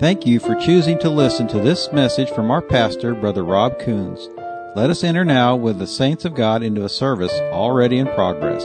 Thank you for choosing to listen to this message from our pastor, Brother Rob Coons. Let us enter now with the saints of God into a service already in progress.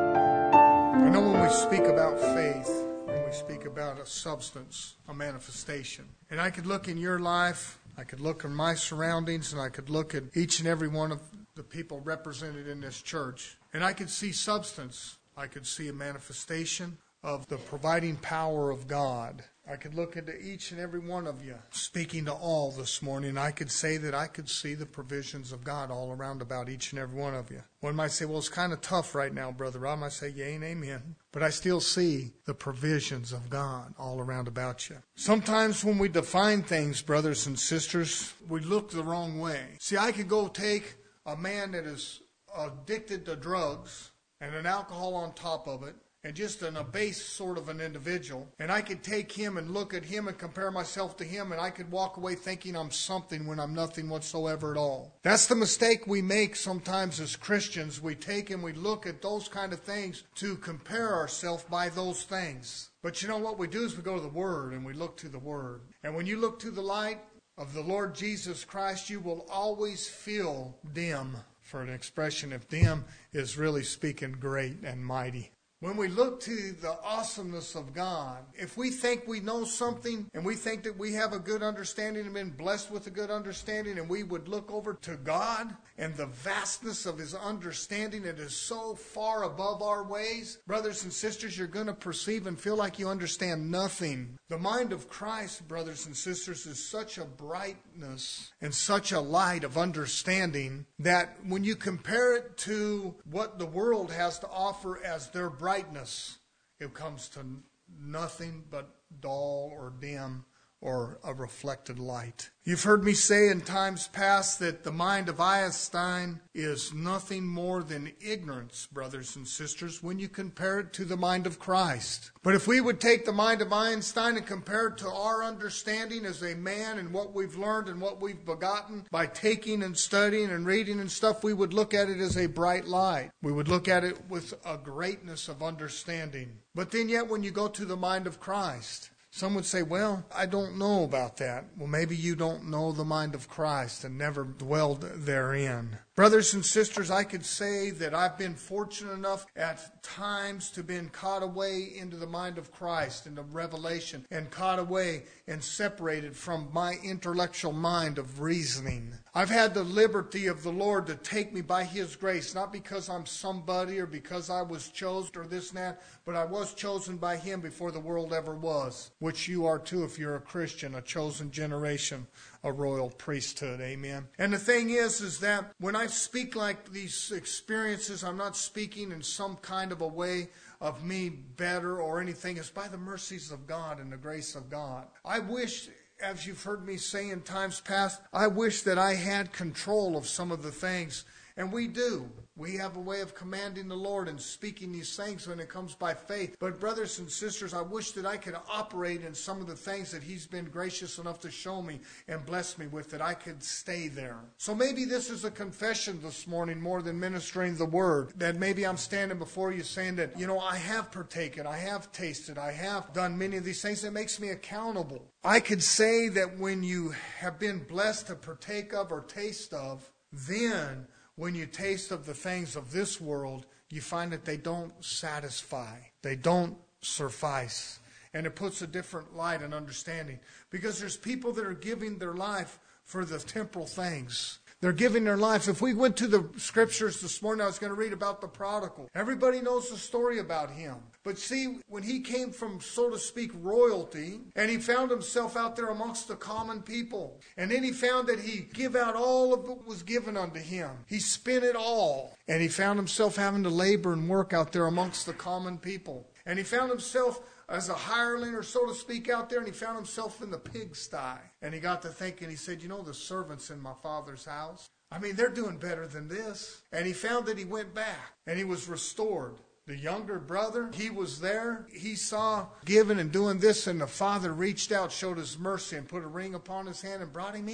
I know when we speak about faith, when we speak about a substance, a manifestation, and I could look in your life, I could look in my surroundings, and I could look at each and every one of the people represented in this church, and I could see substance. I could see a manifestation of the providing power of God. I could look into each and every one of you, speaking to all this morning. I could say that I could see the provisions of God all around about each and every one of you. One might say, well, it's kind of tough right now, Brother Rob. I might say, yea and amen. But I still see the provisions of God all around about you. Sometimes when we define things, brothers and sisters, we look the wrong way. See, I could go take a man that is addicted to drugs and an alcohol on top of it, and just an abased sort of an individual, and I could take him and look at him and compare myself to him, and I could walk away thinking I'm something when I'm nothing whatsoever at all. That's the mistake we make sometimes as Christians. We take and we look at those kind of things to compare ourselves by those things. But you know what we do is we go to the Word and we look to the Word. And when you look to the light of the Lord Jesus Christ, you will always feel dim, for an expression if dim is really speaking great and mighty. When we look to the awesomeness of God, if we think we know something and we think that we have a good understanding and been blessed with a good understanding, and we would look over to God and the vastness of His understanding that is so far above our ways, brothers and sisters, you're going to perceive and feel like you understand nothing. The mind of Christ, brothers and sisters, is such a brightness and such a light of understanding that when you compare it to what the world has to offer as their brightness, it comes to nothing but dull or dim or a reflected light. You've heard me say in times past that the mind of Einstein is nothing more than ignorance, brothers and sisters, when you compare it to the mind of Christ. But if we would take the mind of Einstein and compare it to our understanding as a man and what we've learned and what we've begotten by taking and studying and reading and stuff, we would look at it as a bright light. We would look at it with a greatness of understanding. But then yet when you go to the mind of Christ, some would say, well, I don't know about that. Well, maybe you don't know the mind of Christ and never dwelled therein. Brothers and sisters, I could say that I've been fortunate enough at times to been caught away into the mind of Christ, into revelation, and caught away and separated from my intellectual mind of reasoning. I've had the liberty of the Lord to take me by His grace, not because I'm somebody or because I was chosen or this and that, but I was chosen by Him before the world ever was, which you are too if you're a Christian, a chosen generation, a royal priesthood. Amen. And the thing is that when I speak like these experiences, I'm not speaking in some kind of a way of me better or anything. It's by the mercies of God and the grace of God. I wish, as you've heard me say in times past, I wish that I had control of some of the things. And we do. We have a way of commanding the Lord and speaking these things when it comes by faith. But brothers and sisters, I wish that I could operate in some of the things that He's been gracious enough to show me and bless me with, that I could stay there. So maybe this is a confession this morning more than ministering the Word. That maybe I'm standing before you saying that, I have partaken, I have tasted, I have done many of these things that makes me accountable. I could say that when you have been blessed to partake of or taste of, then when you taste of the things of this world, you find that they don't satisfy. They don't suffice. And it puts a different light and understanding. Because there's people that are giving their life for the temporal things. They're giving their lives. If we went to the scriptures this morning, I was going to read about the prodigal. Everybody knows the story about him. But see, when he came from, so to speak, royalty, and he found himself out there amongst the common people, and then he found that he give out all of what was given unto him. He spent it all. And he found himself having to labor and work out there amongst the common people. And he found himself as a hireling, or so to speak, out there, and he found himself in the pigsty. And he got to thinking, he said, the servants in my father's house, they're doing better than this. And he found that he went back, and he was restored. The younger brother, he was there. He saw giving and doing this, and the father reached out, showed his mercy, and put a ring upon his hand and brought him in.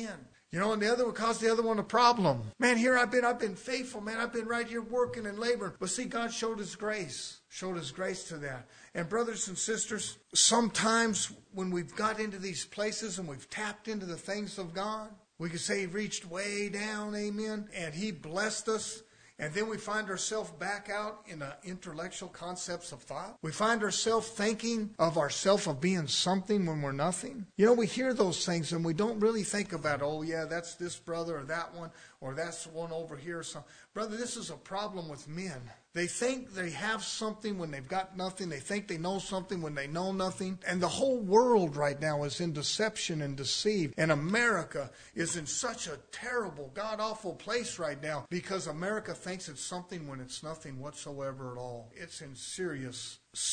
You know, and the other would cause the other one a problem. Man, here I've been faithful, man. I've been right here working and laboring. But see, God showed His grace to that. And brothers and sisters, sometimes when we've got into these places and we've tapped into the things of God, we could say He reached way down, amen, and He blessed us. And then we find ourselves back out in the intellectual concepts of thought. We find ourselves thinking of ourselves of being something when we're nothing. You know, we hear those things and we don't really think about, oh yeah, that's this brother or that one, or that's one over here. So, brother, this is a problem with men. They think they have something when they've got nothing. They think they know something when they know nothing. And the whole world right now is in deception and deceit. And America is in such a terrible, god-awful place right now because America thinks it's something when it's nothing whatsoever at all. It's in serious.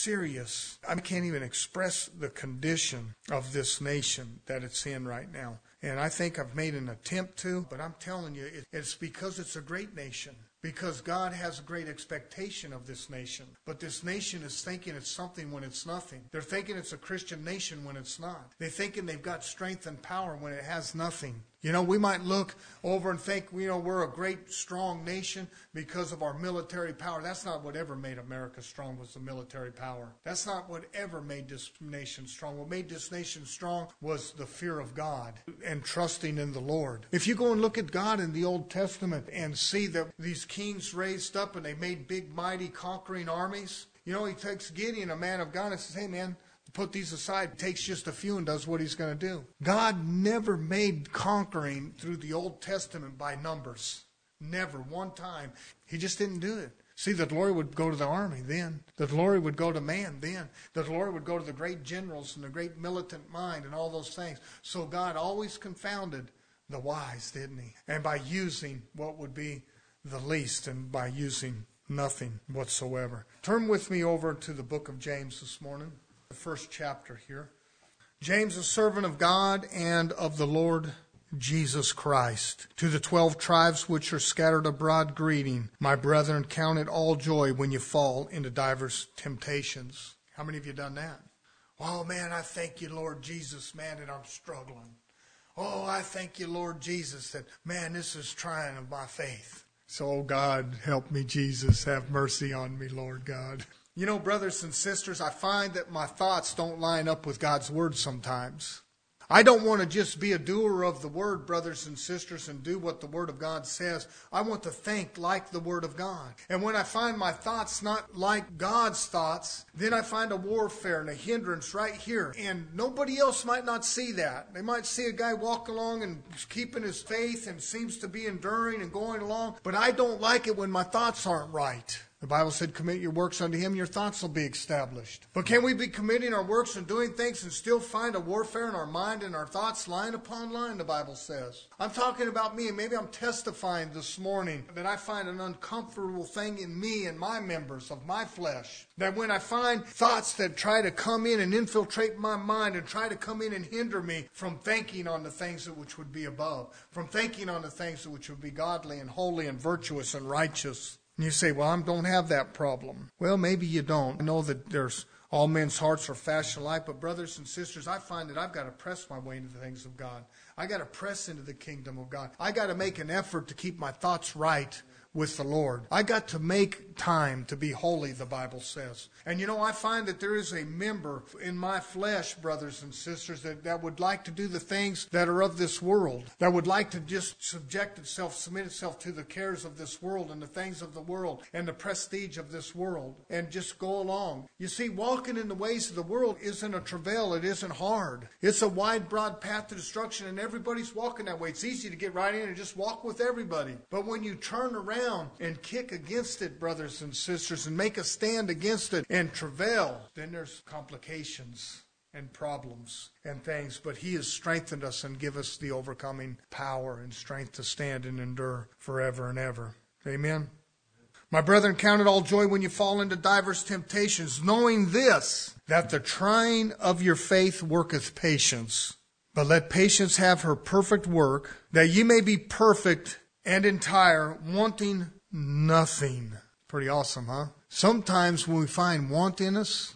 I can't even express the condition of this nation that it's in right now. And I think I've made an attempt to, but I'm telling you, it's because it's a great nation. Because God has a great expectation of this nation. But this nation is thinking it's something when it's nothing. They're thinking it's a Christian nation when it's not. They're thinking they've got strength and power when it has nothing. You know, we might look over and think, you know, we're a great, strong nation because of our military power. That's not what ever made America strong, was the military power. That's not what ever made this nation strong. What made this nation strong was the fear of God and trusting in the Lord. If you go and look at God in the Old Testament and see that these kings raised up and they made big, mighty, conquering armies, you know, He takes Gideon, a man of God, and says, hey, man, put these aside, takes just a few and does what He's going to do. God never made conquering through the Old Testament by numbers. Never, one time. He just didn't do it. See, the glory would go to the army then. The glory would go to man then. The glory would go to the great generals and the great militant mind and all those things. So God always confounded the wise, didn't He? And by using what would be the least and by using nothing whatsoever. Turn with me over to the book of James this morning. The first chapter here. James, a servant of God and of the Lord Jesus Christ. To the 12 tribes which are scattered abroad, greeting. My brethren, count it all joy when you fall into divers temptations. How many of you done that? Oh man, I thank you, Lord Jesus, man, that I'm struggling. Oh, I thank you, Lord Jesus, that man, this is trying of my faith. So, oh God, help me, Jesus. Have mercy on me, Lord God. You know, brothers and sisters, I find that my thoughts don't line up with God's Word sometimes. I don't want to just be a doer of the Word, brothers and sisters, and do what the Word of God says. I want to think like the Word of God. And when I find my thoughts not like God's thoughts, then I find a warfare and a hindrance right here. And nobody else might not see that. They might see a guy walk along and keeping his faith and seems to be enduring and going along. But I don't like it when my thoughts aren't right. The Bible said, commit your works unto Him, your thoughts will be established. But can we be committing our works and doing things and still find a warfare in our mind and our thoughts line upon line, the Bible says? I'm talking about me, and maybe I'm testifying this morning that I find an uncomfortable thing in me and my members of my flesh. That when I find thoughts that try to come in and infiltrate my mind and try to come in and hinder me from thinking on the things which would be above, from thinking on the things which would be godly and holy and virtuous and righteous. And you say, well, I don't have that problem. Well, maybe you don't. I know that there's all men's hearts are fashioned alike, but brothers and sisters, I find that I've got to press my way into the things of God. I got to press into the kingdom of God. I got to make an effort to keep my thoughts right with the Lord. I got to make time to be holy, the Bible says. And you know, I find that there is a member in my flesh, brothers and sisters, that would like to do the things that are of this world, that would like to just submit itself to the cares of this world and the things of the world and the prestige of this world and just go along. You see, walking in the ways of the world isn't a travail. It isn't hard. It's a wide, broad path to destruction, and everybody's walking that way. It's easy to get right in and just walk with everybody. But when you turn around and kick against it, brothers and sisters, and make a stand against it and travail, then there's complications and problems and things. But He has strengthened us and give us the overcoming power and strength to stand and endure forever and ever. Amen. My brethren, count it all joy when you fall into divers temptations, knowing this, that the trying of your faith worketh patience. But let patience have her perfect work, that ye may be perfect and entire, wanting nothing. Pretty awesome, huh? Sometimes when we find want in us,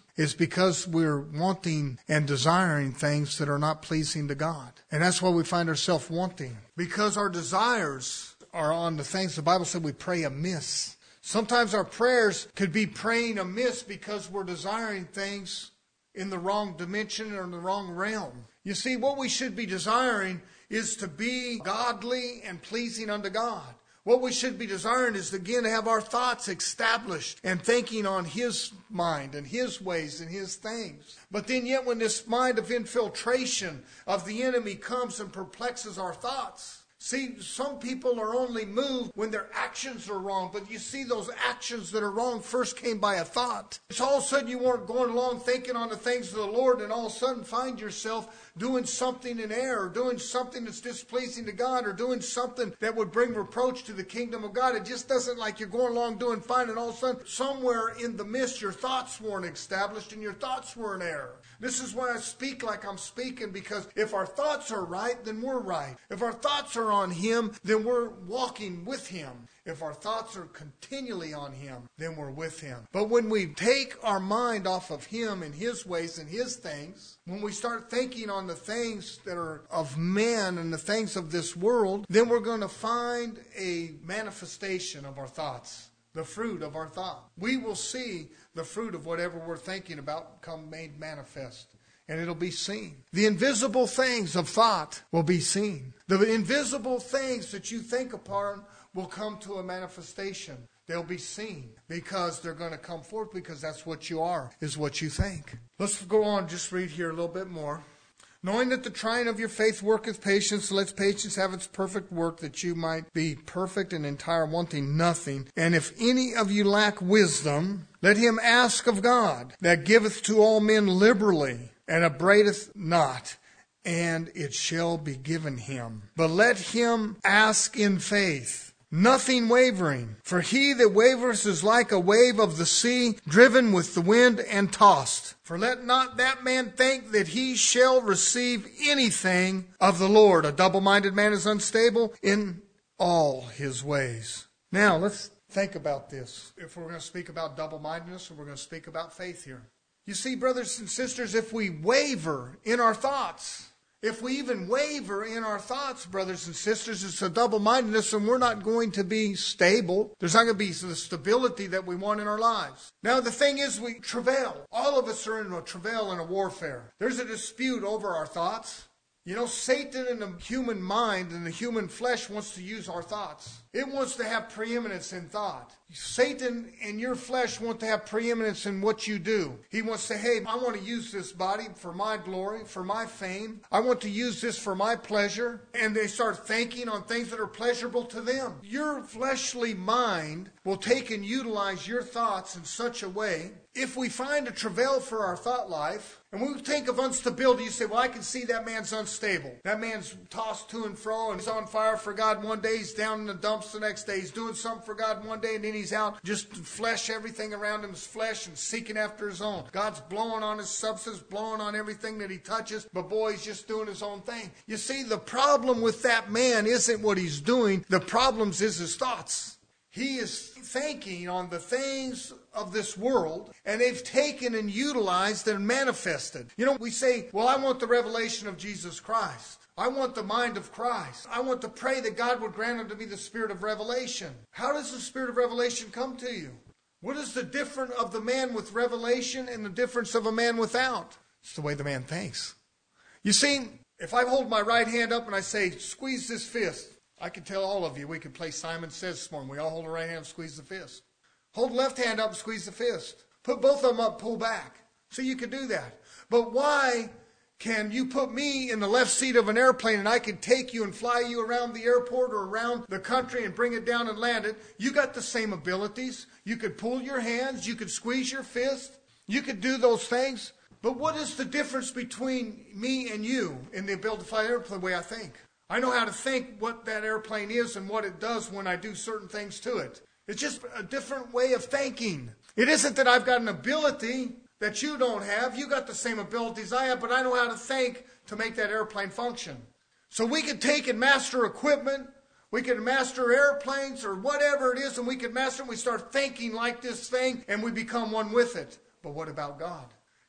is because we're wanting and desiring things that are not pleasing to God. And that's why we find ourselves wanting. Because our desires are on the things the Bible said we pray amiss. Sometimes our prayers could be praying amiss because we're desiring things in the wrong dimension or in the wrong realm. You see, what we should be desiring is to be godly and pleasing unto God. What we should be desiring is, again, to have our thoughts established and thinking on His mind and His ways and His things. But then yet when this mind of infiltration of the enemy comes and perplexes our thoughts, see, some people are only moved when their actions are wrong. But you see, those actions that are wrong first came by a thought. It's all of a sudden you weren't going along thinking on the things of the Lord, and all of a sudden find yourself doing something in error, doing something that's displeasing to God, or doing something that would bring reproach to the kingdom of God. It just doesn't like you're going along doing fine, and all of a sudden somewhere in the midst your thoughts weren't established and your thoughts were in error. This is why I speak like I'm speaking, because if our thoughts are right, then we're right. If our thoughts are on Him, then we're walking with Him. If our thoughts are continually on Him, then we're with Him. But when we take our mind off of Him and His ways and His things, when we start thinking on the things that are of men and the things of this world, then we're going to find a manifestation of our thoughts, the fruit of our thought. We will see the fruit of whatever we're thinking about come made manifest. And it'll be seen. The invisible things of thought will be seen. The invisible things that you think upon will come to a manifestation. They'll be seen because they're going to come forth, because that's what you are, is what you think. Let's go on, just read here a little bit more. Knowing that the trying of your faith worketh patience, let patience have its perfect work, that you might be perfect and entire, wanting nothing. And if any of you lack wisdom, let him ask of God, that giveth to all men liberally, and upbraideth not, and it shall be given him. But let him ask in faith, nothing wavering. For he that wavereth is like a wave of the sea, driven with the wind and tossed. For let not that man think that he shall receive anything of the Lord. A double-minded man is unstable in all his ways. Now, let's think about this. If we're going to speak about double-mindedness, or we're going to speak about faith here. You see, brothers and sisters, if we waver in our thoughts, if we even waver in our thoughts, brothers and sisters, it's a double-mindedness, and we're not going to be stable. There's not going to be the stability that we want in our lives. Now, the thing is, we travail. All of us are in a travail and a warfare. There's a dispute over our thoughts. You know, Satan in the human mind and the human flesh wants to use our thoughts. It wants to have preeminence in thought. Satan and your flesh want to have preeminence in what you do. He wants to say, hey, I want to use this body for my glory, for my fame. I want to use this for my pleasure. And they start thinking on things that are pleasurable to them. Your fleshly mind will take and utilize your thoughts in such a way. If we find a travail for our thought life, and we think of instability, you say, well, I can see that man's unstable. That man's tossed to and fro, and he's on fire for God one day, he's down in the dumps the next day. He's doing something for God one day, and then he's out just flesh, everything around him is flesh, and seeking after his own. God's blowing on his substance, blowing on everything that he touches, but boy, he's just doing his own thing. You see, the problem with that man isn't what he's doing. The problem is his thoughts. He is thinking on the things of this world, and they've taken and utilized and manifested. You know, we say, well, I want the revelation of Jesus Christ. I want the mind of Christ. I want to pray that God would grant unto me the spirit of revelation. How does the spirit of revelation come to you? What is the difference of the man with revelation and the difference of a man without? It's the way the man thinks. You see, if I hold my right hand up and I say, squeeze this fist, I can tell all of you, we could play Simon Says this morning. We all hold the right hand and squeeze the fist. Hold the left hand up and squeeze the fist. Put both of them up, pull back. So you could do that. But why can you put me in the left seat of an airplane and I could take you and fly you around the airport or around the country and bring it down and land it? You got the same abilities. You could pull your hands. You could squeeze your fist. You could do those things. But what is the difference between me and you in the ability to fly an airplane the way I think? I know how to think what that airplane is and what it does when I do certain things to it. It's just a different way of thinking. It isn't that I've got an ability that you don't have. You got the same abilities I have, but I know how to think to make that airplane function. So we could take and master equipment. We could master airplanes or whatever it is, and we could master it. We start thinking like this thing, and we become one with it. But what about God?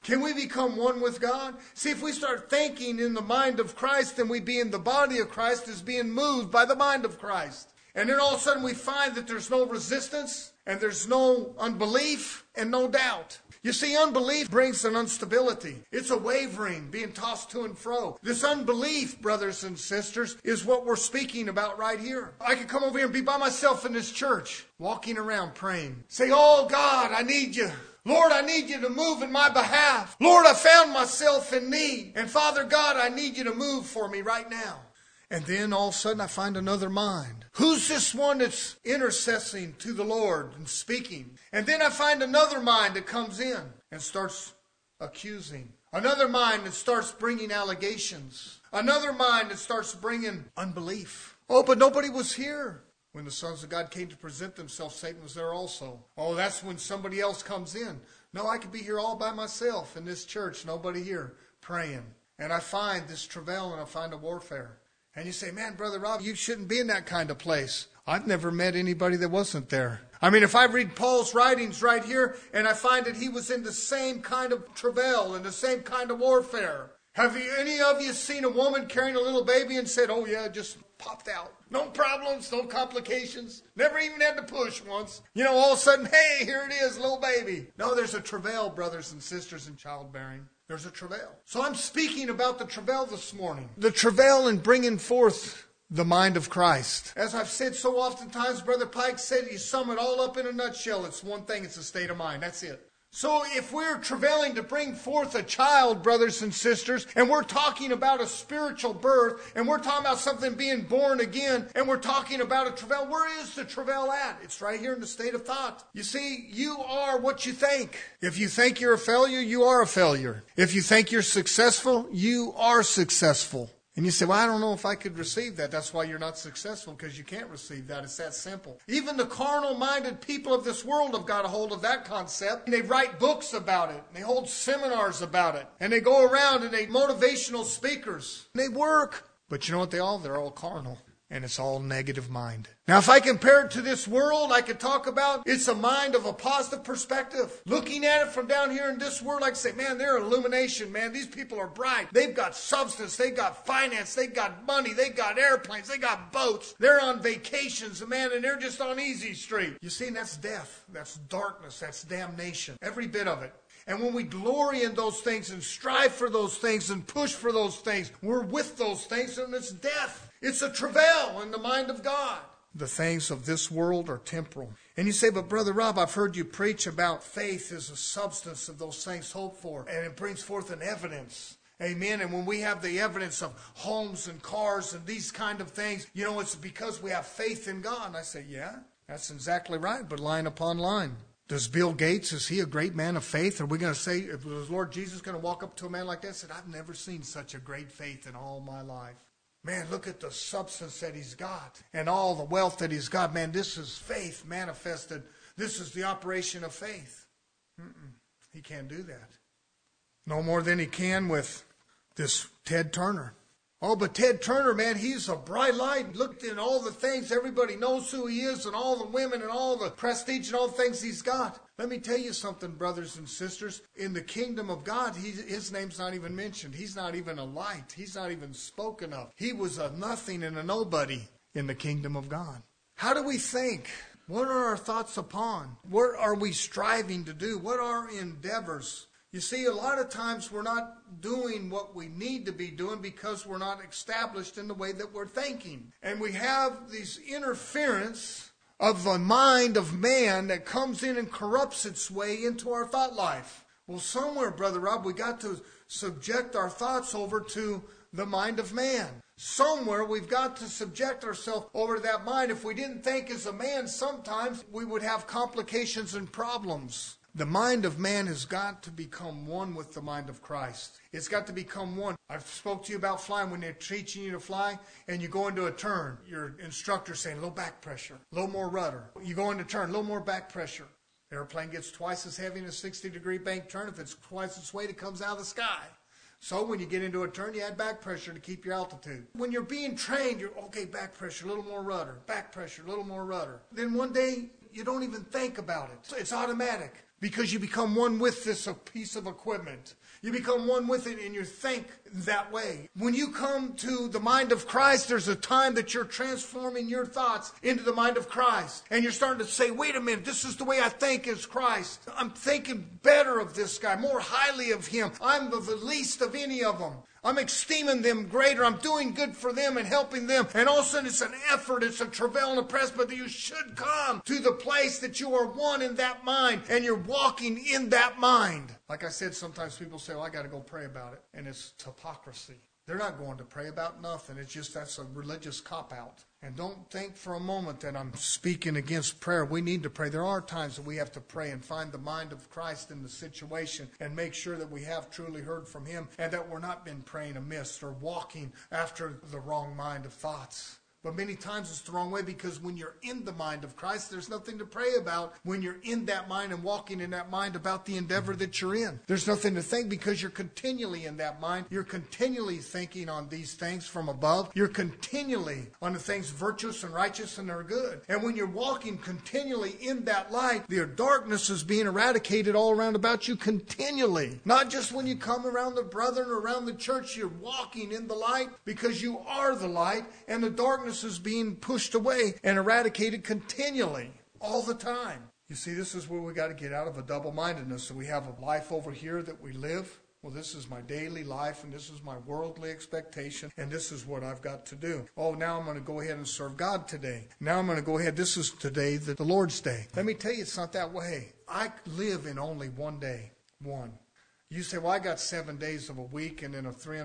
Can we become one with God? See, if we start thinking in the mind of Christ, then we be in the body of Christ as being moved by the mind of Christ. And then all of a sudden we find that there's no resistance and there's no unbelief and no doubt. You see, unbelief brings an instability. It's a wavering, being tossed to and fro. This unbelief, brothers and sisters, is what we're speaking about right here. I could come over here and be by myself in this church, walking around praying. Say, oh God, I need you. Lord, I need you to move in my behalf. Lord, I found myself in need. And Father God, I need you to move for me right now. And then all of a sudden I find another mind. Who's this one that's intercessing to the Lord and speaking? And then I find another mind that comes in and starts accusing. Another mind that starts bringing allegations. Another mind that starts bringing unbelief. Oh, but nobody was here. When the sons of God came to present themselves, Satan was there also. Oh, that's when somebody else comes in. No, I could be here all by myself in this church, nobody here, praying. And I find this travail and I find a warfare. And you say, man, Brother Rob, you shouldn't be in that kind of place. I've never met anybody that wasn't there. I mean, if I read Paul's writings right here, and I find that he was in the same kind of travail and the same kind of warfare. Have any of you seen a woman carrying a little baby and said, oh yeah, just popped out? No problems, no complications. Never even had to push once. You know, all of a sudden, hey, here it is, little baby. No, there's a travail, brothers and sisters, in childbearing. There's a travail. So I'm speaking about the travail this morning. The travail in bringing forth the mind of Christ. As I've said so oftentimes, Brother Pike said, you sum it all up in a nutshell. It's one thing, it's a state of mind. That's it. So if we're travailing to bring forth a child, brothers and sisters, and we're talking about a spiritual birth, and we're talking about something being born again, and we're talking about a travail, where is the travail at? It's right here in the state of thought. You see, you are what you think. If you think you're a failure, you are a failure. If you think you're successful, you are successful. And you say, well, I don't know if I could receive that. That's why you're not successful, because you can't receive that. It's that simple. Even the carnal-minded people of this world have got a hold of that concept. And they write books about it. And they hold seminars about it. And they go around and they motivational speakers. And they work. But you know what they're all carnal. And it's all negative mind. Now, if I compare it to this world, I could talk about it's a mind of a positive perspective. Looking at it from down here in this world, I can say, man, they're illumination, man. These people are bright. They've got substance. They've got finance. They've got money. They've got airplanes. They got boats. They're on vacations, man, and they're just on easy street. You see, that's death. That's darkness. That's damnation. Every bit of it. And when we glory in those things and strive for those things and push for those things, we're with those things, and it's death. It's a travail in the mind of God. The things of this world are temporal. And you say, but Brother Rob, I've heard you preach about faith as a substance of those things hoped for. And it brings forth an evidence. Amen. And when we have the evidence of homes and cars and these kind of things, you know, it's because we have faith in God. And I say, yeah, that's exactly right, but line upon line. Does Bill Gates, is he a great man of faith? Are we going to say, is Lord Jesus going to walk up to a man like that and say, I've never seen such a great faith in all my life? Man, look at the substance that he's got and all the wealth that he's got. Man, this is faith manifested. This is the operation of faith. He can't do that. No more than he can with this Ted Turner. Oh, but Ted Turner, man, he's a bright light. Look at all the things. Everybody knows who he is and all the women and all the prestige and all the things he's got. Let me tell you something, brothers and sisters. In the kingdom of God, his name's not even mentioned. He's not even a light. He's not even spoken of. He was a nothing and a nobody in the kingdom of God. How do we think? What are our thoughts upon? What are we striving to do? What are our endeavors? You see, a lot of times we're not doing what we need to be doing because we're not established in the way that we're thinking. And we have these interference of the mind of man that comes in and corrupts its way into our thought life. Well, somewhere, Brother Rob, we got to subject our thoughts over to the mind of man. Somewhere we've got to subject ourselves over to that mind. If we didn't think as a man, sometimes we would have complications and problems. The mind of man has got to become one with the mind of Christ. It's got to become one. I've spoke to you about flying when they're teaching you to fly and you go into a turn. Your instructor's saying, a little back pressure, a little more rudder. You go into turn, a little more back pressure. The airplane gets twice as heavy in a 60-degree bank turn. If it's twice its weight, it comes out of the sky. So when you get into a turn, you add back pressure to keep your altitude. When you're being trained, you're, okay, back pressure, a little more rudder, back pressure, a little more rudder. Then one day, you don't even think about it. It's automatic. because you become one with this piece of equipment. You become one with it and you think that way. When you come to the mind of Christ, there's a time that you're transforming your thoughts into the mind of Christ. And you're starting to say, wait a minute, this is the way I think as Christ. I'm thinking better of this guy, more highly of him. I'm the least of any of them. I'm esteeming them greater. I'm doing good for them and helping them. And all of a sudden it's an effort. It's a travail and a press. But you should come to the place that you are one in that mind. And you're walking in that mind. Like I said, sometimes people say, well, I got to go pray about it. And it's hypocrisy. They're not going to pray about nothing. It's just that's a religious cop-out. And don't think for a moment that I'm speaking against prayer. We need to pray. There are times that we have to pray and find the mind of Christ in the situation and make sure that we have truly heard from Him and that we're not been praying amiss or walking after the wrong mind of thoughts. But many times it's the wrong way, because when you're in the mind of Christ, there's nothing to pray about when you're in that mind and walking in that mind about the endeavor that you're in. There's nothing to think because you're continually in that mind. You're continually thinking on these things from above. You're continually on the things virtuous and righteous and are good. And when you're walking continually in that light, the darkness is being eradicated all around about you continually. Not just when you come around the brethren or around the church, you're walking in the light because you are the light, and the darkness is being pushed away and eradicated continually, all the time. You see, this is where we got to get out of a double-mindedness. So we have a life over here that we live. Well, this is my daily life, and this is my worldly expectation, and this is what I've got to do. Oh, now I'm going to go ahead and serve God today. Now I'm going to go ahead. This is today, the Lord's day. Let me tell you, it's not that way. I live in only one day. One. You say, well, I got 7 days of a week and then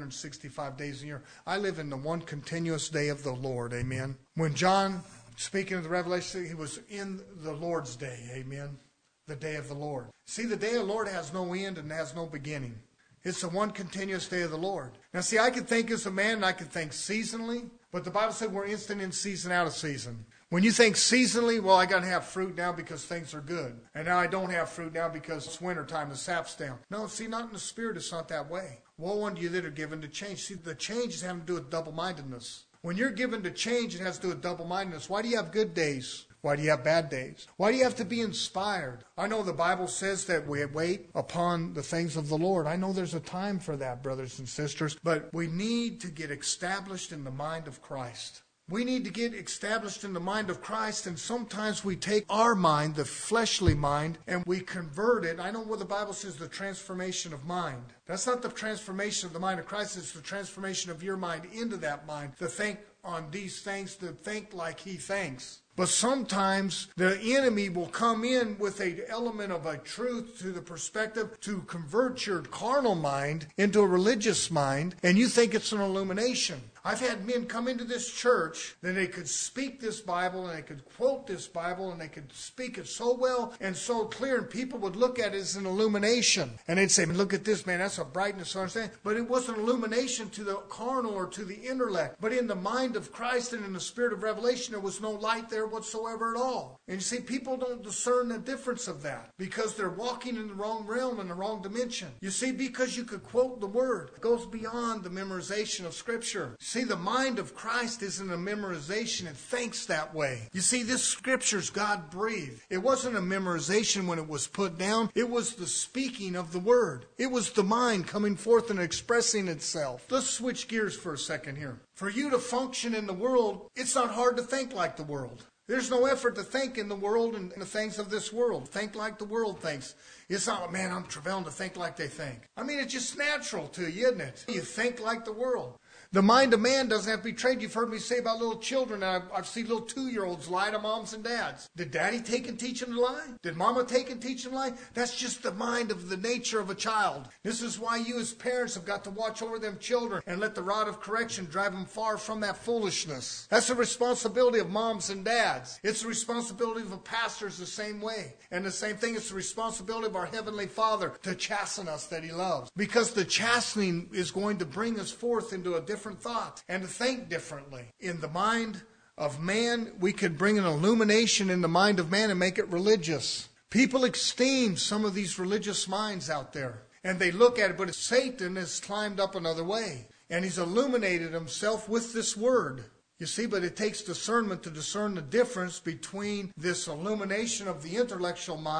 365 days a year. I live in the one continuous day of the Lord. Amen. When John, speaking of the Revelation, he was in the Lord's day. Amen. The day of the Lord. See, the day of the Lord has no end and has no beginning. It's the one continuous day of the Lord. Now, see, I could think as a man and I could think seasonally, but the Bible said we're instant in season, out of season. When you think seasonally, well, I got to have fruit now because things are good. And now I don't have fruit now because it's wintertime, the sap's down. No, see, not in the spirit, it's not that way. Woe unto you that are given to change. See, the change is having to do with double-mindedness. When you're given to change, it has to do with double-mindedness. Why do you have good days? Why do you have bad days? Why do you have to be inspired? I know the Bible says that we wait upon the things of the Lord. I know there's a time for that, brothers and sisters. But we need to get established in the mind of Christ. We need to get established in the mind of Christ, and sometimes we take our mind, the fleshly mind, and we convert it. I know what the Bible says, the transformation of mind. That's not the transformation of the mind of Christ, it's the transformation of your mind into that mind, to think on these things, to think like He thinks. But sometimes the enemy will come in with an element of a truth to the perspective to convert your carnal mind into a religious mind, and you think it's an illumination. I've had men come into this church that they could speak this Bible and they could quote this Bible and they could speak it so well and so clear, and people would look at it as an illumination. And they'd say, look at this, man, that's a brightness to understand. But it wasn't an illumination to the carnal or to the intellect. But in the mind of Christ and in the spirit of revelation, there was no light there whatsoever at all. And you see, people don't discern the difference of that because they're walking in the wrong realm, in the wrong dimension. You see, because you could quote the Word, it goes beyond the memorization of Scripture. See, the mind of Christ isn't a memorization. It thinks that way. You see, this Scripture's God-breathed. It wasn't a memorization when it was put down. It was the speaking of the Word. It was the mind coming forth and expressing itself. Let's switch gears for a second here. For you to function in the world, it's not hard to think like the world. There's no effort to think in the world and the things of this world. Think like the world thinks. It's not, man, I'm travailing to think like they think. I mean, it's just natural to you, isn't it? You think like the world. The mind of man doesn't have to be trained. You've heard me say about little children. I've seen little 2-year-olds lie to moms and dads. Did daddy take and teach them to lie? Did mama take and teach them to lie? That's just the mind of the nature of a child. This is why you as parents have got to watch over them children and let the rod of correction drive them far from that foolishness. That's the responsibility of moms and dads. It's the responsibility of a pastor the same way. And the same thing, it's the responsibility of our Heavenly Father to chasten us that He loves. Because the chastening is going to bring us forth into a different thought and to think differently. In the mind of man, we could bring an illumination in the mind of man and make it religious. People esteem some of these religious minds out there, and they look at it, but Satan has climbed up another way, and he's illuminated himself with this word. You see, but it takes discernment to discern the difference between this illumination of the intellectual mind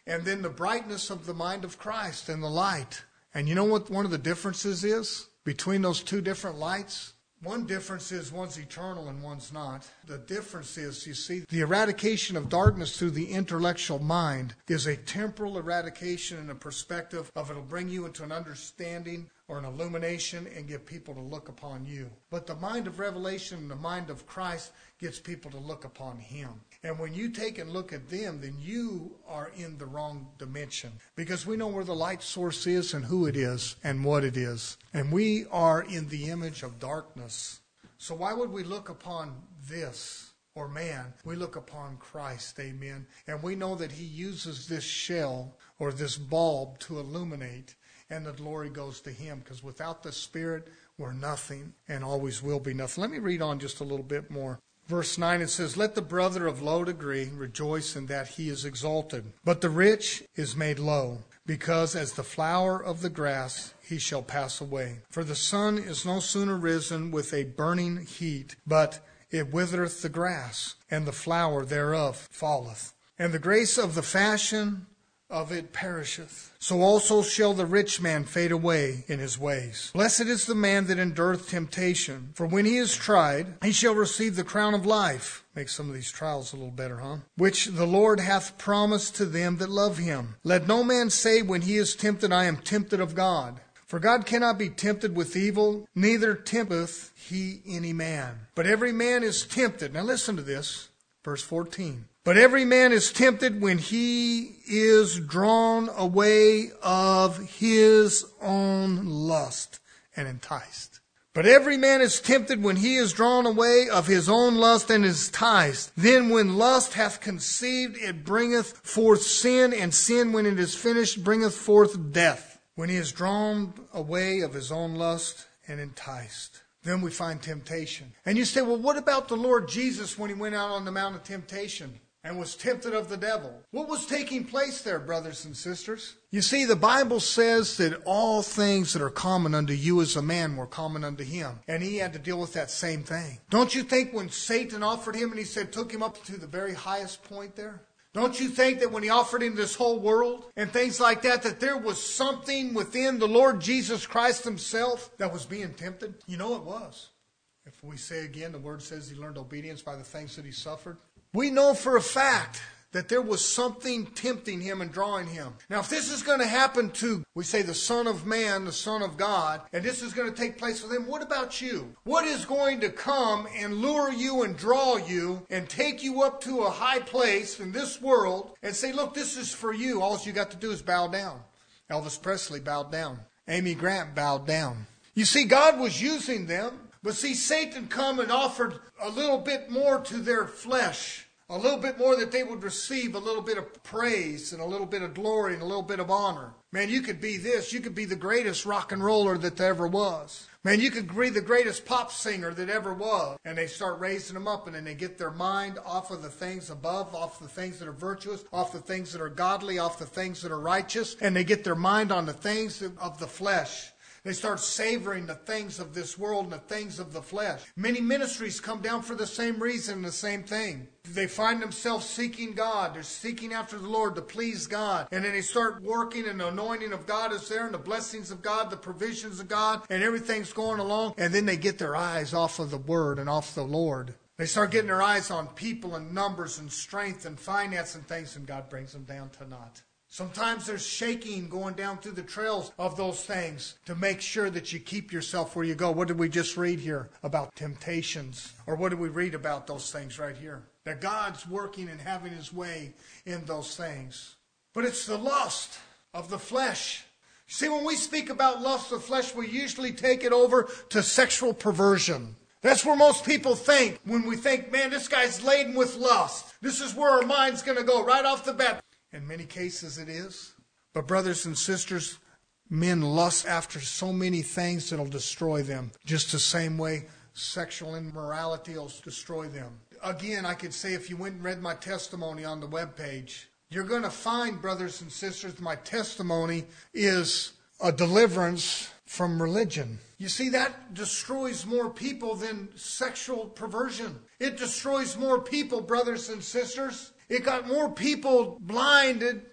and then the brightness of the mind of Christ and the light. And you know what one of the differences is between those two different lights? One difference is one's eternal and one's not. The difference is, you see, the eradication of darkness through the intellectual mind is a temporal eradication in a perspective of it'll bring you into an understanding or an illumination and get people to look upon you. But the mind of revelation and the mind of Christ gets people to look upon Him. And when you take and look at them, then you are in the wrong dimension. Because we know where the light source is and who it is and what it is. And we are in the image of darkness. So why would we look upon this or man? We look upon Christ, amen. And we know that He uses this shell or this bulb to illuminate. And the glory goes to Him, because without the Spirit, we're nothing and always will be nothing. Let me read on just a little bit more. Verse 9, it says, "Let the brother of low degree rejoice in that he is exalted. But the rich is made low, because as the flower of the grass he shall pass away. For the sun is no sooner risen with a burning heat, but it withereth the grass, and the flower thereof falleth. And the grace of the fashion of it perisheth. So also shall the rich man fade away in his ways. Blessed is the man that endureth temptation, for when he is tried, he shall receive the crown of life." Make some of these trials a little better, huh? "Which the Lord hath promised to them that love Him. Let no man say when he is tempted, I am tempted of God. For God cannot be tempted with evil, neither tempteth He any man. But every man is tempted." Now listen to this, verse 14. "But every man is tempted when he is drawn away of his own lust and enticed." But every man is tempted when he is drawn away of his own lust and is enticed. Then when lust hath conceived, it bringeth forth sin, and sin, when it is finished, bringeth forth death. When he is drawn away of his own lust and enticed. Then we find temptation. And you say, well, what about the Lord Jesus when He went out on the Mount of Temptation and was tempted of the devil? What was taking place there, brothers and sisters? You see, the Bible says that all things that are common unto you as a man were common unto Him. And He had to deal with that same thing. Don't you think when Satan offered Him and he said, took Him up to the very highest point there? Don't you think that when he offered Him this whole world and things like that, that there was something within the Lord Jesus Christ Himself that was being tempted? You know it was. If we say again, the Word says He learned obedience by the things that He suffered. We know for a fact that there was something tempting Him and drawing Him. Now, if this is going to happen to, we say, the Son of Man, the Son of God, and this is going to take place with Him, what about you? What is going to come and lure you and draw you and take you up to a high place in this world and say, look, this is for you. All you got to do is bow down. Elvis Presley bowed down. Amy Grant bowed down. You see, God was using them, but see, Satan come and offered a little bit more to their flesh. A little bit more that they would receive a little bit of praise and a little bit of glory and a little bit of honor. Man, you could be this. You could be the greatest rock and roller that there ever was. Man, you could be the greatest pop singer that ever was. And they start raising them up, and then they get their mind off of the things above, off the things that are virtuous, off the things that are godly, off the things that are righteous. And they get their mind on the things of the flesh. They start savoring the things of this world and the things of the flesh. Many ministries come down for the same reason, the same thing. They find themselves seeking God. They're seeking after the Lord to please God. And then they start working, and the anointing of God is there, and the blessings of God, the provisions of God, and everything's going along. And then they get their eyes off of the Word and off the Lord. They start getting their eyes on people and numbers and strength and finance and things, and God brings them down to naught. Sometimes there's shaking going down through the trails of those things to make sure that you keep yourself where you go. What did we just read here about temptations? Or what did we read about those things right here? That God's working and having His way in those things. But it's the lust of the flesh. See, when we speak about lust of the flesh, we usually take it over to sexual perversion. That's where most people think when we think, man, this guy's laden with lust. This is where our mind's going to go right off the bat. In many cases it is. But brothers and sisters, men lust after so many things that'll destroy them. Just the same way sexual immorality will destroy them. Again, I could say if you went and read my testimony on the webpage, you're going to find, brothers and sisters, my testimony is a deliverance from religion. You see, that destroys more people than sexual perversion. It destroys more people, brothers and sisters. It got more people blinded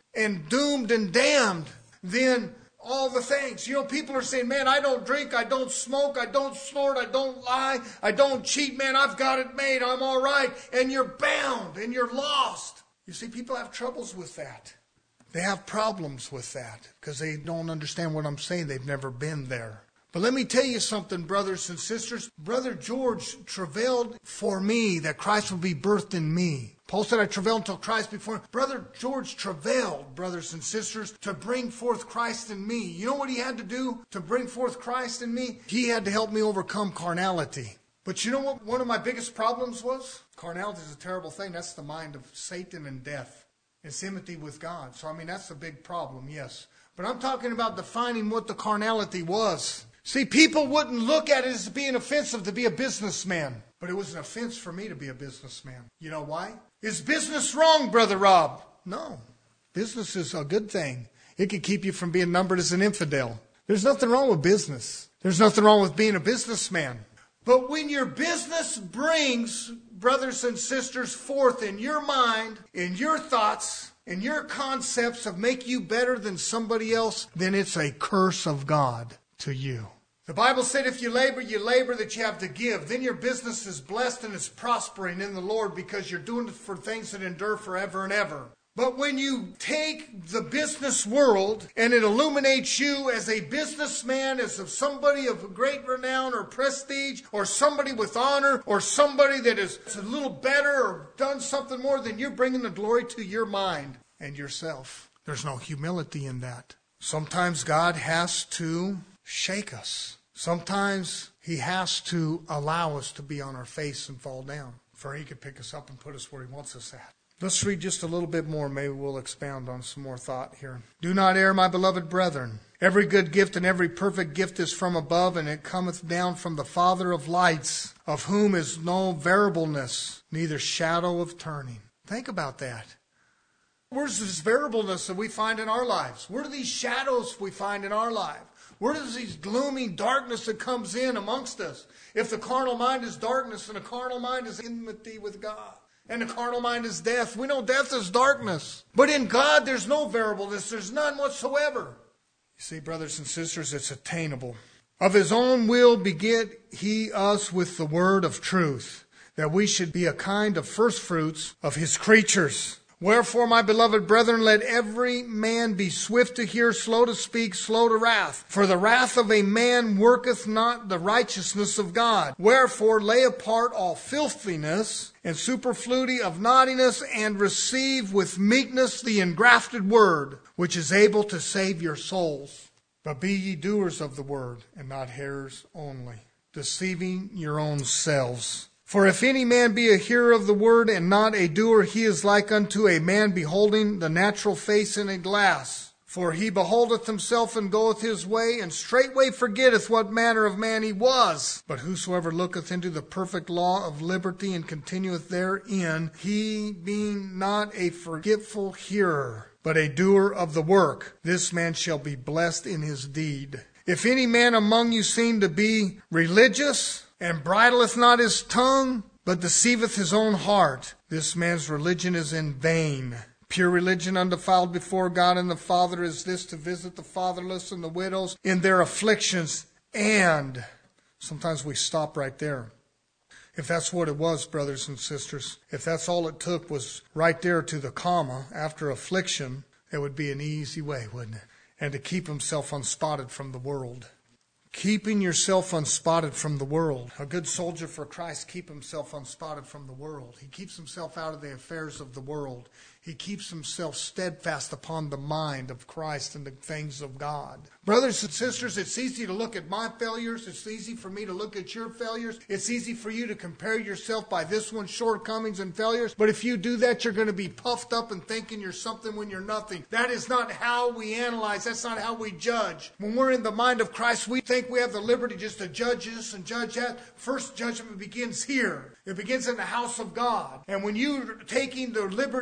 and doomed and damned than all the things. You know, people are saying, man, I don't drink, I don't smoke, I don't snort, I don't lie, I don't cheat, man, I've got it made, I'm all right. And you're bound and you're lost. You see, people have troubles with that. They have problems with that because they don't understand what I'm saying. They've never been there. But let me tell you something, brothers and sisters. Brother George travailed for me that Christ would be birthed in me. Paul said, I travailed until Christ before him. Brother George travailed, brothers and sisters, to bring forth Christ in me. You know what he had to do to bring forth Christ in me? He had to help me overcome carnality. But you know what one of my biggest problems was? Carnality is a terrible thing. That's the mind of Satan and death. It's enmity with God. So, I mean, that's a big problem, yes. But I'm talking about defining what the carnality was. See, people wouldn't look at it as being offensive to be a businessman. But it was an offense for me to be a businessman. You know why? Is business wrong, Brother Rob? No. Business is a good thing. It could keep you from being numbered as an infidel. There's nothing wrong with business. There's nothing wrong with being a businessman. But when your business brings, brothers and sisters, forth in your mind, in your thoughts, in your concepts of make you better than somebody else, then it's a curse of God to you. The Bible said if you labor that you have to give. Then your business is blessed and it's prospering in the Lord because you're doing it for things that endure forever and ever. But when you take the business world and it illuminates you as a businessman, as somebody of great renown or prestige, or somebody with honor, or somebody that is a little better or done something more, then you're bringing the glory to your mind and yourself. There's no humility in that. Sometimes God has to shake us. Sometimes He has to allow us to be on our face and fall down, for He could pick us up and put us where He wants us at. Let's read just a little bit more. Maybe we'll expound on some more thought here. Do not err, my beloved brethren. Every good gift and every perfect gift is from above, and it cometh down from the Father of lights, of whom is no variableness, neither shadow of turning. Think about that. Where's this variableness that we find in our lives? Where do these shadows we find in our life? Where does these gloomy darkness that comes in amongst us? If the carnal mind is darkness, and the carnal mind is enmity with God. And the carnal mind is death. We know death is darkness. But in God, there's no variableness. There's none whatsoever. You see, brothers and sisters, it's attainable. Of His own will beget He us with the word of truth, that we should be a kind of first fruits of His creatures. Wherefore, my beloved brethren, let every man be swift to hear, slow to speak, slow to wrath. For the wrath of a man worketh not the righteousness of God. Wherefore, lay apart all filthiness and superfluity of naughtiness, and receive with meekness the engrafted word, which is able to save your souls. But be ye doers of the word, and not hearers only, deceiving your own selves. For if any man be a hearer of the word and not a doer, he is like unto a man beholding the natural face in a glass. For he beholdeth himself and goeth his way, and straightway forgetteth what manner of man he was. But whosoever looketh into the perfect law of liberty and continueth therein, he being not a forgetful hearer, but a doer of the work, this man shall be blessed in his deed. If any man among you seem to be religious, and bridleth not his tongue, but deceiveth his own heart, this man's religion is in vain. Pure religion undefiled before God and the Father is this, to visit the fatherless and the widows in their afflictions. And sometimes we stop right there. If that's what it was, brothers and sisters, if that's all it took was right there to the comma after affliction, it would be an easy way, wouldn't it? And to keep himself unspotted from the world. Keeping yourself unspotted from the world. A good soldier for Christ keeps himself unspotted from the world. He keeps himself out of the affairs of the world. He keeps himself steadfast upon the mind of Christ and the things of God. Brothers and sisters, it's easy to look at my failures. It's easy for me to look at your failures. It's easy for you to compare yourself by this one's shortcomings and failures. But if you do that, you're going to be puffed up and thinking you're something when you're nothing. That is not how we analyze. That's not how we judge. When we're in the mind of Christ, we think we have the liberty just to judge this and judge that. First judgment begins here. It begins in the house of God. And when you're taking the liberty to make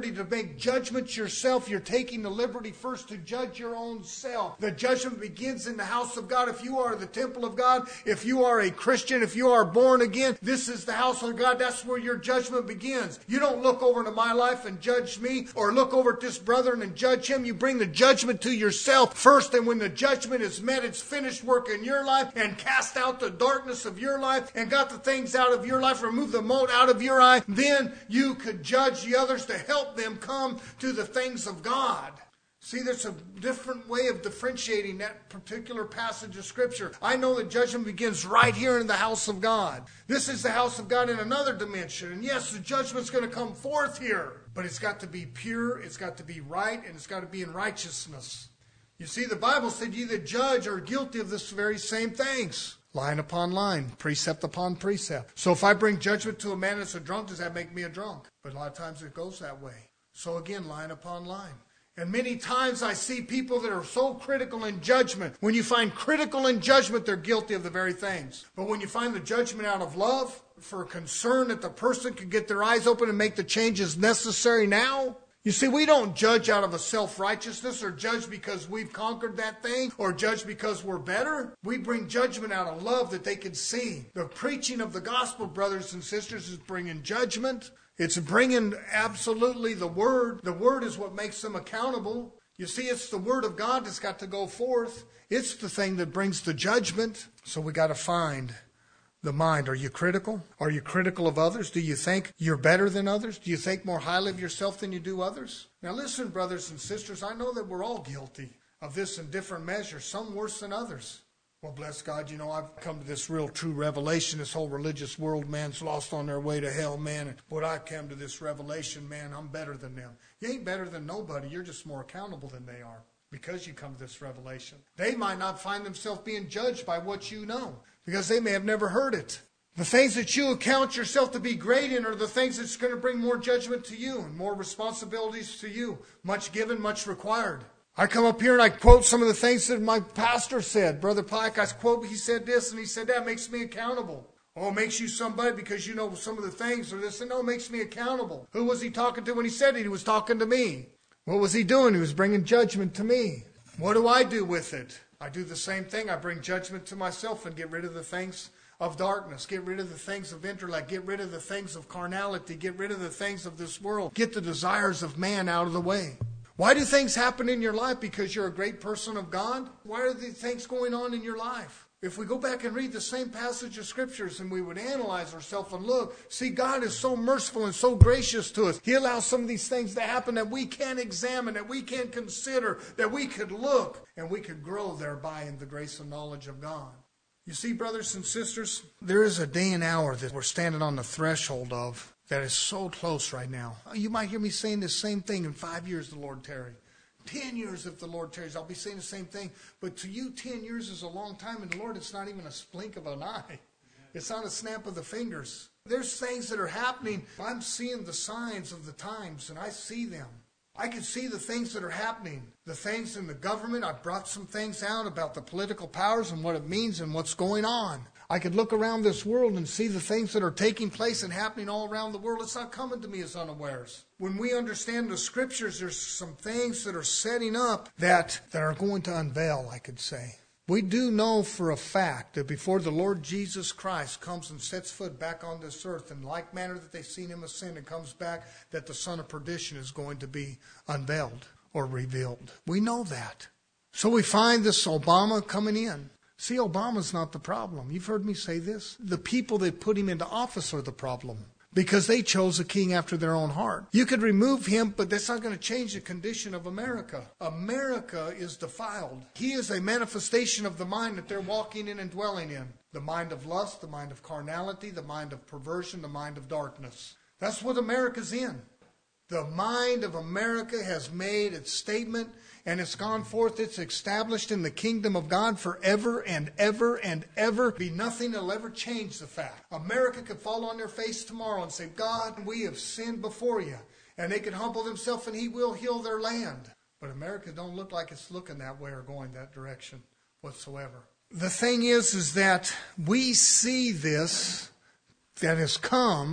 make judgments yourself, you're taking the liberty first to judge your own self. The judgment begins in the house of God. If you are the temple of God, if you are a Christian, if you are born again, this is the house of God. That's where your judgment begins. You don't look over into my life and judge me, or look over at this brother and judge him. You bring the judgment to yourself first, and when the judgment is met, it's finished work in your life, and cast out the darkness of your life, and got the things out of your life, remove the mote out of your eye. Then you could judge the others to help them come to the things of God. See, there's a different way of differentiating that particular passage of Scripture. I know that judgment begins right here in the house of God. This is the house of God in another dimension. And yes, the judgment's going to come forth here. But it's got to be pure, it's got to be right, and it's got to be in righteousness. You see, the Bible said, ye that judge are guilty of this very same things. Line upon line, precept upon precept. So if I bring judgment to a man that's a drunk, does that make me a drunk? But a lot of times it goes that way. So again, line upon line. And many times I see people that are so critical in judgment. When you find critical in judgment, they're guilty of the very things. But when you find the judgment out of love, for concern that the person could get their eyes open and make the changes necessary now. You see, we don't judge out of a self-righteousness, or judge because we've conquered that thing, or judge because we're better. We bring judgment out of love that they can see. The preaching of the gospel, brothers and sisters, is bringing judgment. It's bringing absolutely the Word. The Word is what makes them accountable. You see, it's the Word of God that's got to go forth. It's the thing that brings the judgment. So we got to find the mind. Are you critical? Are you critical of others? Do you think you're better than others? Do you think more highly of yourself than you do others? Now listen, brothers and sisters, I know that we're all guilty of this in different measures, some worse than others. Well, bless God, I've come to this real true revelation. This whole religious world, man's lost on their way to hell, man. And what I come to this revelation, man, I'm better than them. You ain't better than nobody. You're just more accountable than they are because you come to this revelation. They might not find themselves being judged by what you know because they may have never heard it. The things that you account yourself to be great in are the things that's going to bring more judgment to you and more responsibilities to you. Much given, much required. I come up here and I quote some of the things that my pastor said. Brother Pike, I quote, he said this and he said that, makes me accountable. Oh, it makes you somebody because you know some of the things or this. And no, it makes me accountable. Who was he talking to when he said it? He was talking to me. What was he doing? He was bringing judgment to me. What do I do with it? I do the same thing. I bring judgment to myself and get rid of the things of darkness. Get rid of the things of intellect. Get rid of the things of carnality. Get rid of the things of this world. Get the desires of man out of the way. Why do things happen in your life? Because you're a great person of God? Why are these things going on in your life? If we go back and read the same passage of Scriptures and we would analyze ourselves and look, see, God is so merciful and so gracious to us. He allows some of these things to happen that we can examine, that we can consider, that we could look, and we could grow thereby in the grace and knowledge of God. You see, brothers and sisters, there is a day and hour that we're standing on the threshold of that is so close right now. You might hear me saying the same thing in 5 years, the Lord tarry. 10 years if the Lord tarries, I'll be saying the same thing. But to you, 10 years is a long time. And the Lord, it's not even a blink of an eye. It's not a snap of the fingers. There's things that are happening. I'm seeing the signs of the times, and I see them. I can see the things that are happening. The things in the government. I brought some things out about the political powers and what it means and what's going on. I could look around this world and see the things that are taking place and happening all around the world. It's not coming to me as unawares. When we understand the Scriptures, there's some things that are setting up that are going to unveil, I could say. We do know for a fact that before the Lord Jesus Christ comes and sets foot back on this earth, in like manner that they've seen him ascend and comes back, that the son of perdition is going to be unveiled or revealed. We know that. So we find this Obama coming in. See, Obama's not the problem. You've heard me say this. The people that put him into office are the problem because they chose a king after their own heart. You could remove him, but that's not going to change the condition of America. America is defiled. He is a manifestation of the mind that they're walking in and dwelling in. The mind of lust, the mind of carnality, the mind of perversion, the mind of darkness. That's what America's in. The mind of America has made its statement and it's gone forth. It's established in the kingdom of God forever and ever and ever. Be nothing that'll ever change the fact. America could fall on their face tomorrow and say, God, we have sinned before you. And they could humble themselves and he will heal their land. But America don't look like it's looking that way or going that direction whatsoever. The thing is that we see this that has come.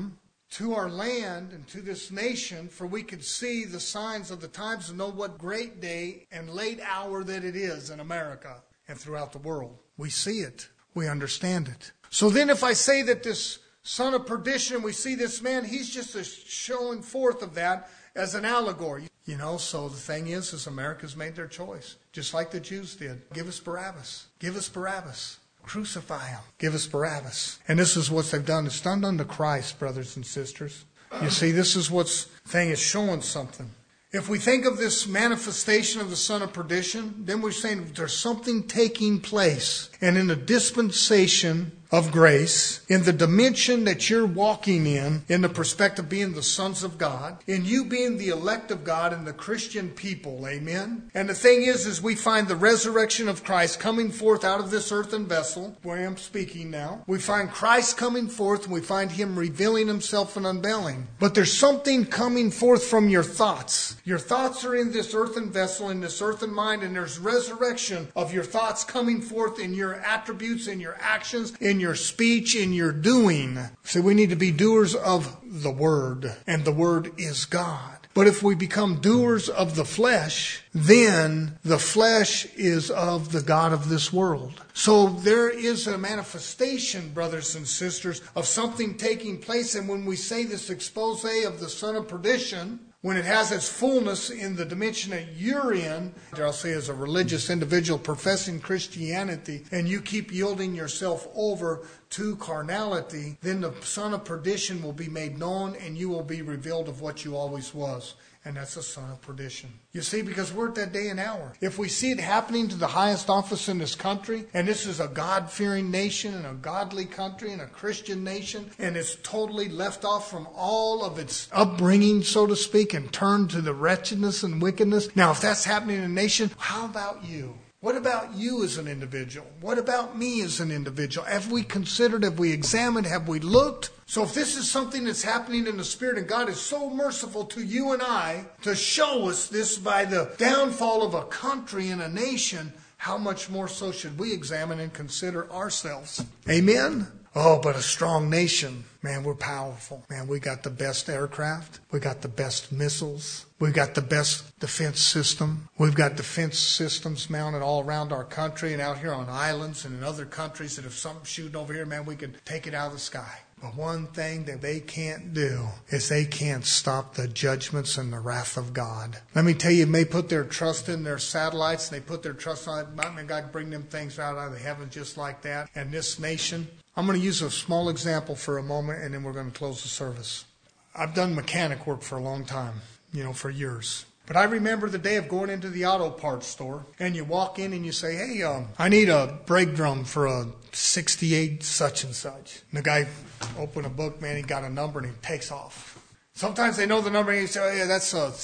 to our land and to this nation, for we could see the signs of the times and know what great day and late hour that it is in America and throughout the world. We see it. We understand it. So then if I say that this son of perdition, we see this man, he's just a showing forth of that as an allegory. So the thing is America's made their choice, just like the Jews did. Give us Barabbas. Give us Barabbas. Crucify him. Give us Barabbas. And this is what they've done. It's done unto Christ, brothers and sisters. You see, this is what's thing is showing something. If we think of this manifestation of the son of perdition, then we're saying there's something taking place. And in the dispensation of grace, in the dimension that you're walking in the perspective of being the sons of God, in you being the elect of God and the Christian people, amen? And the thing is we find the resurrection of Christ coming forth out of this earthen vessel, where I'm speaking now. We find Christ coming forth, and we find Him revealing Himself and unveiling. But there's something coming forth from your thoughts. Your thoughts are in this earthen vessel, in this earthen mind, and there's resurrection of your thoughts coming forth in your attributes, in your actions, in your speech, in your doing. So we need to be doers of the Word, and the Word is God. But if we become doers of the flesh, then the flesh is of the God of this world. So there is a manifestation, brothers and sisters, of something taking place. And when we say this expose of the son of perdition, when it has its fullness in the dimension that you're in, I'll say as a religious individual professing Christianity, and you keep yielding yourself over to carnality, then the son of perdition will be made known, and you will be revealed of what you always was. And that's the son of perdition. You see, because we're at that day and hour. If we see it happening to the highest office in this country, and this is a God-fearing nation and a godly country and a Christian nation, and it's totally left off from all of its upbringing, so to speak, and turned to the wretchedness and wickedness. Now, if that's happening in a nation, how about you? What about you as an individual? What about me as an individual? Have we considered, have we examined, have we looked? So if this is something that's happening in the Spirit, and God is so merciful to you and I to show us this by the downfall of a country and a nation, how much more so should we examine and consider ourselves? Amen? Oh, but a strong nation. Man, we're powerful. Man, we got the best aircraft. We got the best missiles. We've got the best defense system. We've got defense systems mounted all around our country and out here on islands and in other countries that if something's shooting over here, man, we can take it out of the sky. But one thing that they can't do is they can't stop the judgments and the wrath of God. Let me tell you, they put their trust in their satellites. They put their trust on it. Man, God bring them things out of the heavens just like that. And this nation, I'm going to use a small example for a moment, and then we're going to close the service. I've done mechanic work for a long time, for years. But I remember the day of going into the auto parts store, and you walk in and you say, hey, I need a brake drum for a 68 such and such. And the guy opened a book, man, he got a number, and he takes off. Sometimes they know the number, and you say, oh, yeah, that's a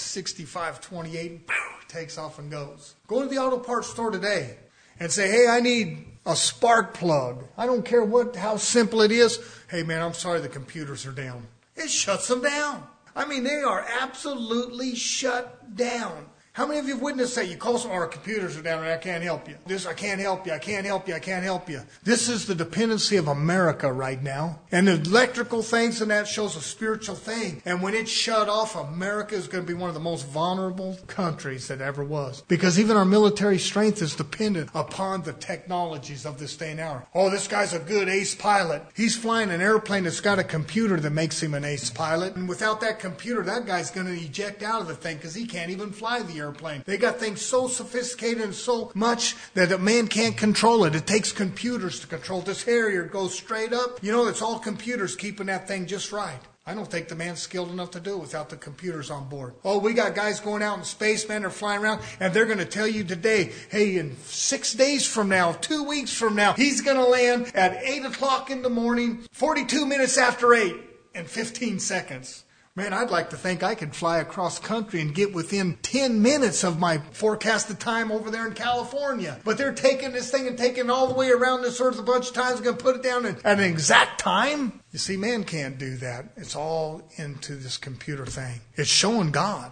6528, and takes off and goes. Go to the auto parts store today and say, hey, I need a spark plug. I don't care how simple it is. Hey, man, I'm sorry, the computers are down. It shuts them down. I mean, they are absolutely shut down. How many of you have witnessed that? You call our computers are down and I can't help you. I can't help you. I can't help you. I can't help you. This is the dependency of America right now. And the electrical things and that shows a spiritual thing. And when it's shut off, America is going to be one of the most vulnerable countries that ever was. Because even our military strength is dependent upon the technologies of this day and hour. Oh, this guy's a good ace pilot. He's flying an airplane that's got a computer that makes him an ace pilot. And without that computer, that guy's going to eject out of the thing because he can't even fly the airplane. They got things so sophisticated and so much that a man can't control it. It takes computers to control. This Harrier goes straight up. It's all computers keeping that thing just right. I don't think the man's skilled enough to do it without the computers on board. Oh, we got guys going out in space, man, they're flying around, and they're going to tell you today, hey, in 6 days from now, 2 weeks from now, he's going to land at 8 o'clock in the morning, 42 minutes after 8, and 15 seconds. Man, I'd like to think I could fly across country and get within 10 minutes of my forecasted time over there in California. But they're taking this thing and taking it all the way around this earth a bunch of times and going to put it down at an exact time. You see, man can't do that. It's all into this computer thing. It's showing God.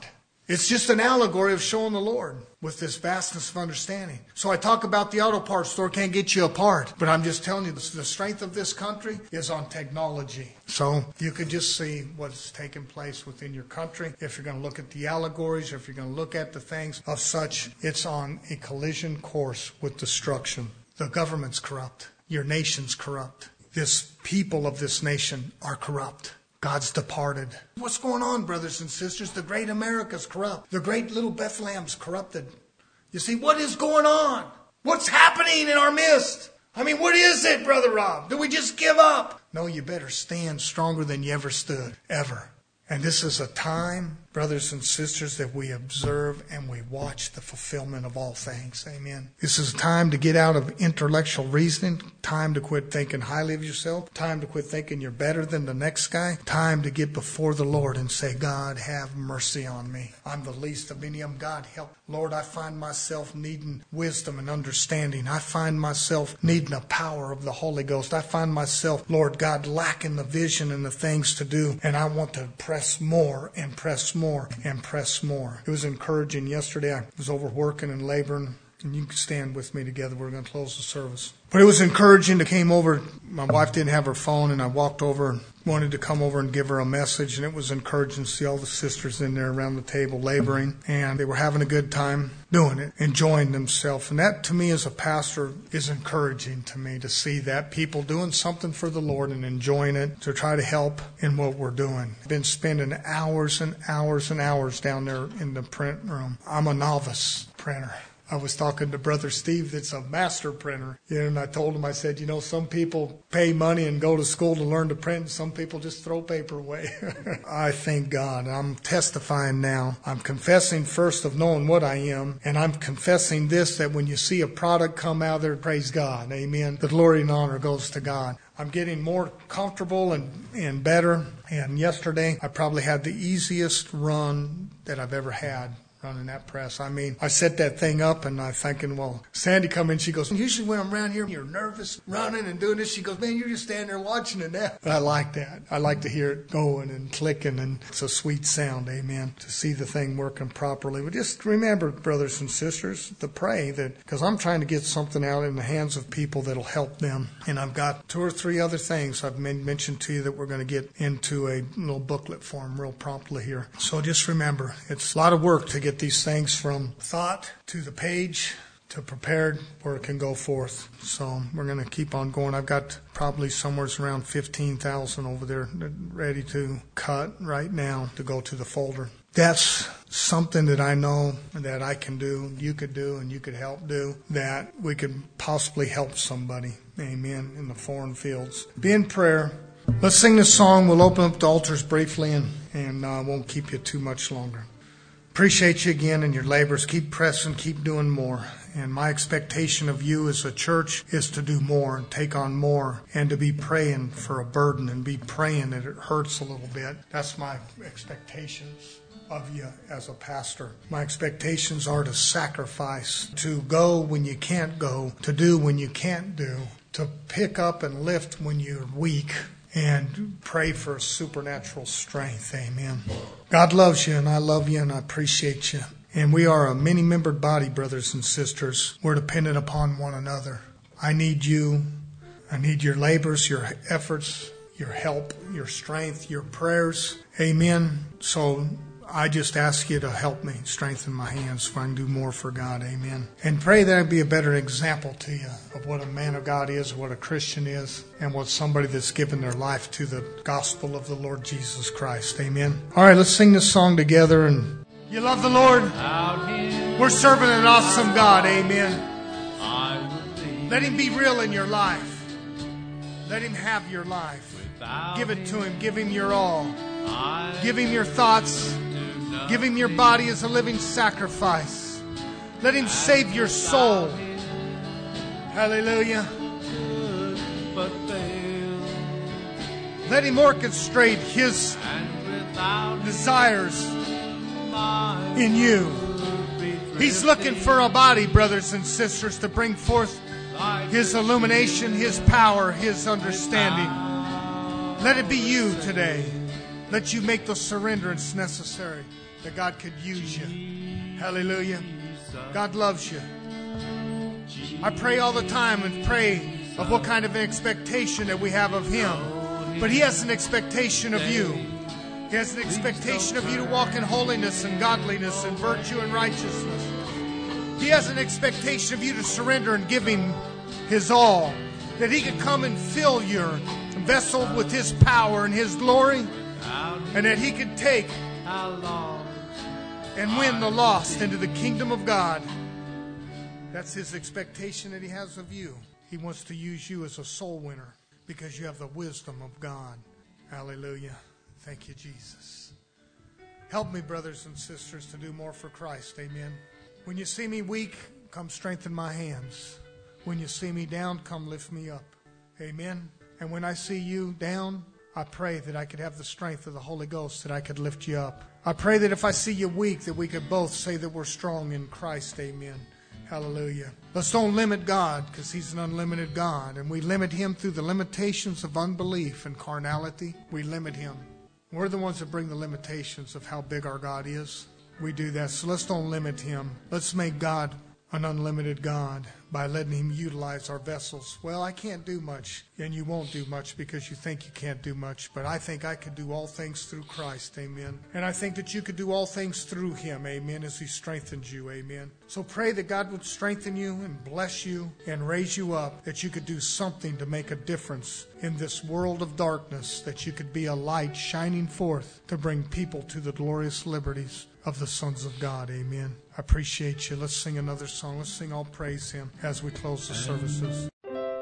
It's just an allegory of showing the Lord with this vastness of understanding. So I talk about the auto parts store can't get you a part, but I'm just telling you the strength of this country is on technology. So you could just see what's taking place within your country. If you're going to look at the allegories, or if you're going to look at the things of such, it's on a collision course with destruction. The government's corrupt. Your nation's corrupt. This people of this nation are corrupt. God's departed. What's going on, brothers and sisters? The great America's corrupt. The great little Bethlehem's corrupted. You see, what is going on? What's happening in our midst? I mean, what is it, Brother Rob? Do we just give up? No, you better stand stronger than you ever stood, ever. And this is a time, brothers and sisters, that we observe and we watch the fulfillment of all things. Amen. This is a time to get out of intellectual reasoning, time to quit thinking highly of yourself, time to quit thinking you're better than the next guy, time to get before the Lord and say, God, have mercy on me. I'm the least of any of them. God, help. Lord, I find myself needing wisdom and understanding. I find myself needing the power of the Holy Ghost. I find myself, Lord God, lacking the vision and the things to do. And I want to press more and press more and press more. It was encouraging. Yesterday I was overworking and laboring. And you can stand with me together. We're going to close the service. But it was encouraging. I came over. My wife didn't have her phone, and I walked over and wanted to come over and give her a message. And it was encouraging to see all the sisters in there around the table laboring. And they were having a good time doing it, enjoying themselves. And that, to me, as a pastor, is encouraging to me to see that people doing something for the Lord and enjoying it, to try to help in what we're doing. I've been spending hours and hours and hours down there in the print room. I'm a novice printer. I was talking to Brother Steve that's a master printer. And I told him, I said, some people pay money and go to school to learn to print, and some people just throw paper away. I thank God. I'm testifying now. I'm confessing first of knowing what I am, and I'm confessing this, that when you see a product come out there, praise God. Amen. The glory and honor goes to God. I'm getting more comfortable and better. And yesterday, I probably had the easiest run that I've ever had. Running that press. I mean, I set that thing up and I'm thinking, well, Sandy come in, she goes, usually when I'm around here, you're nervous running and doing this. She goes, man, you're just standing there watching it now. But I like that. I like to hear it going and clicking, and it's a sweet sound, amen, to see the thing working properly. But just remember, brothers and sisters, to pray that, because I'm trying to get something out in the hands of people that'll help them. And I've got 2 or 3 other things I've mentioned to you that we're going to get into a little booklet form real promptly here. So just remember, it's a lot of work to get these things from thought to the page to prepared where it can go forth. So we're going to keep on going. I've got probably somewhere around 15,000 over there ready to cut right now to go to the folder. That's something that I know that I can do, you could do, and you could help do, that we could possibly help somebody, amen, in the foreign fields. Be in prayer. Let's sing this song. We'll open up the altars briefly and won't keep you too much longer. Appreciate you again in your labors. Keep pressing, keep doing more. And my expectation of you as a church is to do more and take on more, and to be praying for a burden and be praying that it hurts a little bit. That's my expectations of you as a pastor. My expectations are to sacrifice, to go when you can't go, to do when you can't do, to pick up and lift when you're weak, and pray for supernatural strength. Amen. God loves you, and I love you, and I appreciate you. And we are a many-membered body, brothers and sisters. We're dependent upon one another. I need you. I need your labors, your efforts, your help, your strength, your prayers. Amen. So I just ask you to help me strengthen my hands so I can do more for God. Amen. And pray that I be a better example to you of what a man of God is, what a Christian is, and what somebody that's given their life to the gospel of the Lord Jesus Christ. Amen. All right, let's sing this song together. And you love the Lord? We're serving an awesome God. Amen. Let Him be real in your life. Let Him have your life. Give it to Him. Give Him your all. Give Him your thoughts. Give Him your body as a living sacrifice. Let Him save your soul. Hallelujah. Let Him orchestrate His desires in you. He's looking for a body, brothers and sisters, to bring forth His illumination, His power, His understanding. Let it be you today. Let you make the surrenderance necessary that God could use you. Hallelujah. God loves you. I pray all the time and pray of what kind of expectation that we have of Him. But He has an expectation of you. He has an expectation of you to walk in holiness and godliness and virtue and righteousness. He has an expectation of you to surrender and give Him His all. That He could come and fill your vessel with His power and His glory. And that He could take and win the lost into the kingdom of God. That's His expectation that He has of you. He wants to use you as a soul winner because you have the wisdom of God. Hallelujah. Thank you, Jesus. Help me, brothers and sisters, to do more for Christ. Amen. When you see me weak, come strengthen my hands. When you see me down, come lift me up. Amen. And when I see you down, I pray that I could have the strength of the Holy Ghost, that I could lift you up. I pray that if I see you weak, that we could both say that we're strong in Christ. Amen. Hallelujah. Let's don't limit God, because He's an unlimited God. And we limit Him through the limitations of unbelief and carnality. We limit Him. We're the ones that bring the limitations of how big our God is. We do that. So let's don't limit Him. Let's make God an unlimited God by letting Him utilize our vessels. Well, I can't do much, and you won't do much because you think you can't do much, but I think I could do all things through Christ. Amen. And I think that you could do all things through Him. Amen. As He strengthens you. Amen. So pray that God would strengthen you and bless you and raise you up, that you could do something to make a difference in this world of darkness, that you could be a light shining forth to bring people to the glorious liberties of the sons of God. Amen. I appreciate you. Let's sing another song. Let's sing I'll Praise Him as we close the services.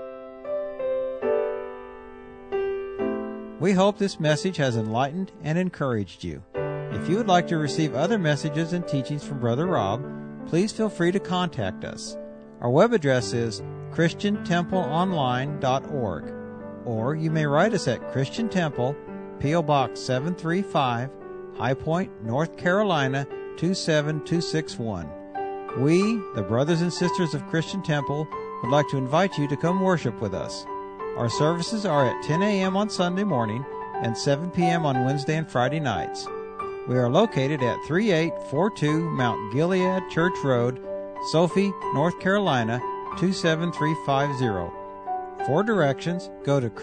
We hope this message has enlightened and encouraged you. If you would like to receive other messages and teachings from Brother Rob, please feel free to contact us. Our web address is christiantempleonline.org, or you may write us at Christian Temple, P.O. Box 735, High Point, North Carolina 27261. We, the brothers and sisters of Christian Temple, would like to invite you to come worship with us. Our services are at 10 a.m. on Sunday morning and 7 p.m. on Wednesday and Friday nights. We are located at 3842 Mount Gilead Church Road, Sophie, North Carolina 27350. For directions, go to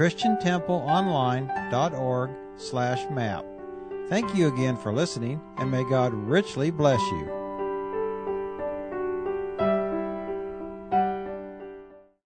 christiantempleonline.org/map. Thank you again for listening, and may God richly bless you.